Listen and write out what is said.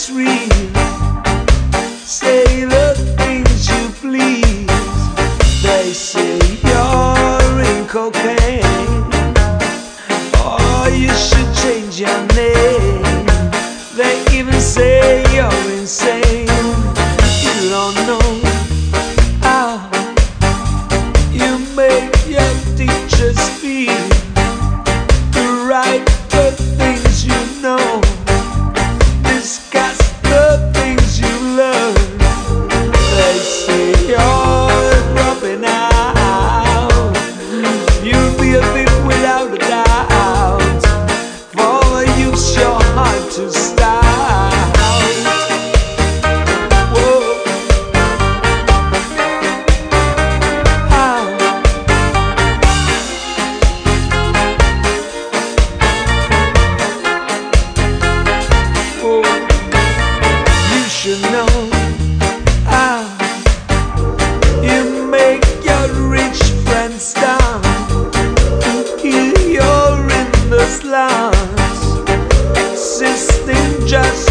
it's real. Say the things you please. They say you're in cocaine, or you should change your name. They even say you're insane. You don't know how you make your teachers feel. You write the things you know, discuss the things you learn. They say you're dropping out. You'll be a thief without a doubt, for use your heart to start. You know how you make your rich friends down. You're in the slums, existing just